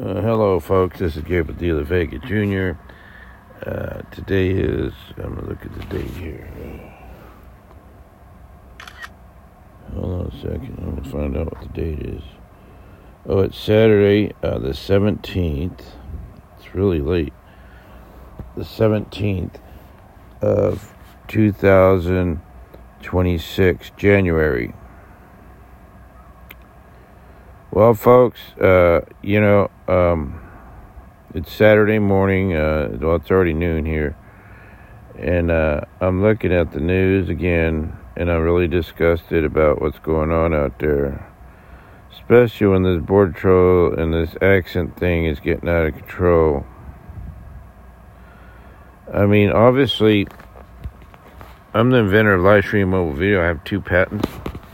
Hello, folks. This is Gabriel De La Vega Jr. Today is, I'm going to look at the date here. Hold on a second. I'm going to find out what the date is. Oh, it's Saturday, the 17th. It's really late. The 17th of 2026, January. Well, folks, it's Saturday morning. Well, it's already noon here. And I'm looking at the news again, and I'm really disgusted about what's going on out there. Especially when this border patrol and this accent thing is getting out of control. I mean, obviously, I'm the inventor of live stream mobile video. I have 2 patents.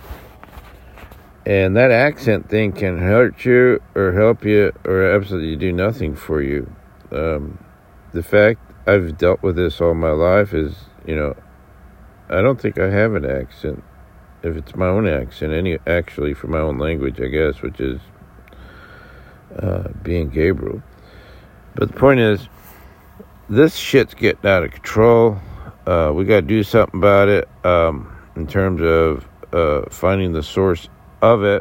And that accent thing can hurt you or help you or absolutely do nothing for you. The fact I've dealt with this all my life is, I don't think I have an accent. If it's my own accent, actually for my own language, I guess, which is being Gabriel. But the point is, this shit's getting out of control. We got to do something about it in terms of finding the source of it.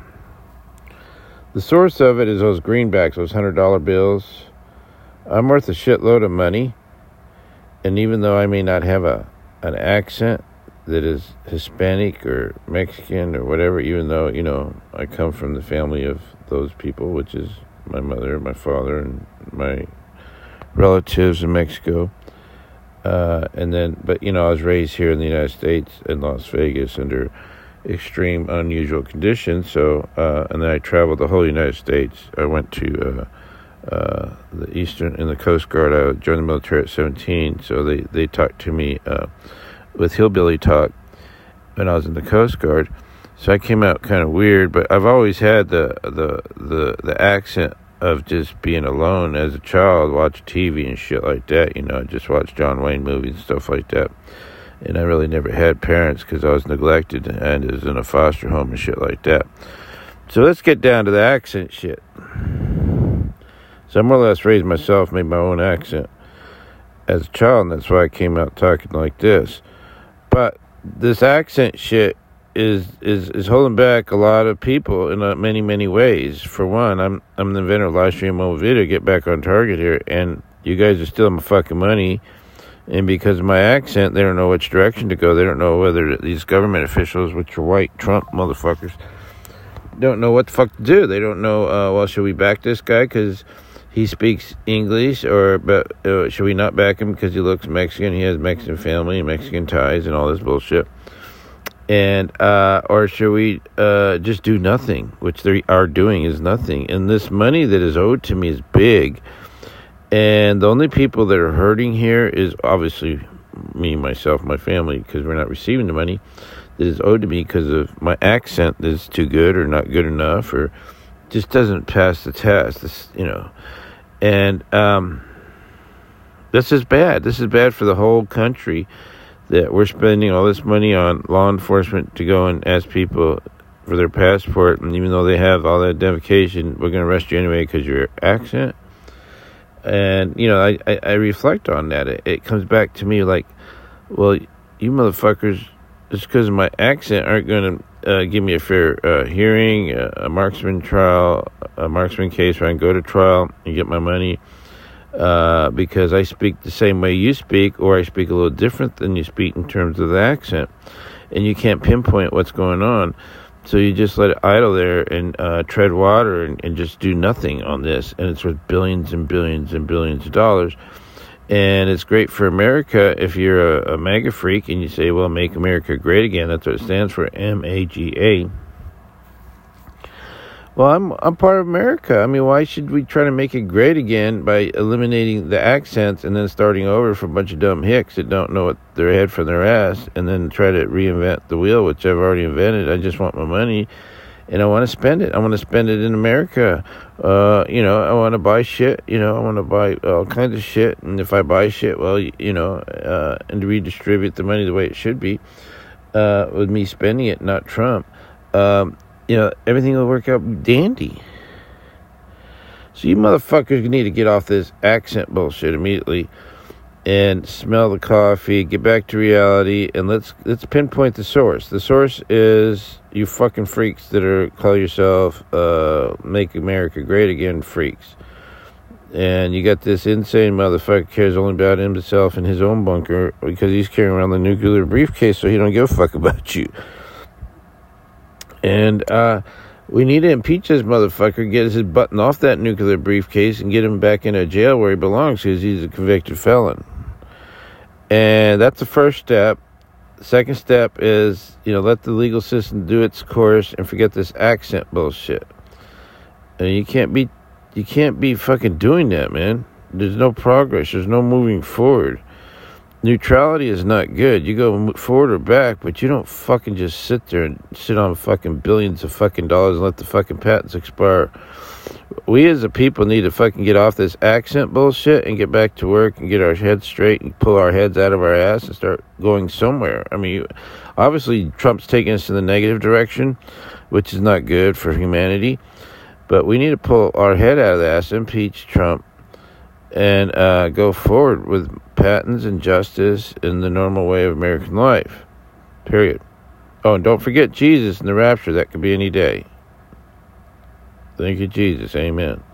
The source of it is those greenbacks, those $100 bills. I'm worth a shitload of money, and even though I may not have an accent that is Hispanic or Mexican or whatever, even though I come from the family of those people, which is my mother, my father, and my relatives in Mexico, but I was raised here in the United States in Las Vegas under extreme, unusual conditions. So, and then I traveled the whole United States. I went to the Eastern in the Coast Guard. I joined the military at 17. So they talked to me with hillbilly talk when I was in the Coast Guard. So I came out kind of weird, but I've always had the accent of just being alone as a child, watch TV and shit like that. I just watched John Wayne movies and stuff like that. And I really never had parents because I was neglected and was in a foster home and shit like that. So let's get down to the accent shit. So I more or less raised myself, made my own accent as a child, and that's why I came out talking like this. But this accent shit is holding back a lot of people in many, many ways. For one, I'm the inventor of live stream mobile video, get back on target here, and you guys are stealing my fucking money. And because of my accent, they don't know which direction to go. They don't know whether these government officials, which are white Trump motherfuckers, don't know what the fuck to do. They don't know, should we back this guy because he speaks English, but should we not back him because he looks Mexican, he has Mexican family and Mexican ties and all this bullshit? And, or should we just do nothing, which they are doing is nothing. And this money that is owed to me is big. And the only people that are hurting here is obviously me, myself, my family, because we're not receiving the money that is owed to me because of my accent is too good or not good enough or just doesn't pass the test. And this is bad. This is bad for the whole country that we're spending all this money on law enforcement to go and ask people for their passport. And even though they have all that identification, we're going to arrest you anyway because of your accent. And, I reflect on that. It comes back to me like, well, you motherfuckers, just because of my accent, aren't going to give me a fair hearing, a marksman trial, a marksman case where I can go to trial and get my money because I speak the same way you speak, or I speak a little different than you speak in terms of the accent. And you can't pinpoint what's going on. So you just let it idle there and tread water and just do nothing on this. And it's worth billions and billions and billions of dollars. And it's great for America if you're a MAGA freak and you say, well, make America great again. That's what it stands for, MAGA. Well, I'm part of America. I mean, why should we try to make it great again by eliminating the accents and then starting over for a bunch of dumb hicks that don't know what their head from their ass and then try to reinvent the wheel, which I've already invented. I just want my money and I want to spend it. I want to spend it in America. I want to buy shit. I want to buy all kinds of shit. And if I buy shit, well, and to redistribute the money the way it should be, with me spending it, not Trump. Everything will work out dandy. So you motherfuckers need to get off this accent bullshit immediately and smell the coffee, get back to reality, and let's pinpoint the source. The source is you fucking freaks that are call yourself Make America Great Again freaks. And you got this insane motherfucker cares only about himself and his own bunker because he's carrying around the nuclear briefcase, so he don't give a fuck about you. And we need to impeach this motherfucker, get his button off that nuclear briefcase, and get him back in a jail where he belongs because he's a convicted felon. And that's the first step. The second step is, let the legal system do its course and forget this accent bullshit. And you can't be fucking doing that, man. There's no progress. There's no moving forward. Neutrality is not good. You go forward or back, but you don't fucking just sit there and sit on fucking billions of fucking dollars and let the fucking patents expire. We as a people need to fucking get off this accent bullshit and get back to work and get our heads straight and pull our heads out of our ass and start going somewhere. I mean, obviously Trump's taking us in the negative direction, which is not good for humanity. But we need to pull our head out of the ass, impeach Trump, and go forward with patents and justice in the normal way of American life. Period. Oh, and don't forget Jesus and the rapture. That could be any day. Thank you, Jesus. Amen.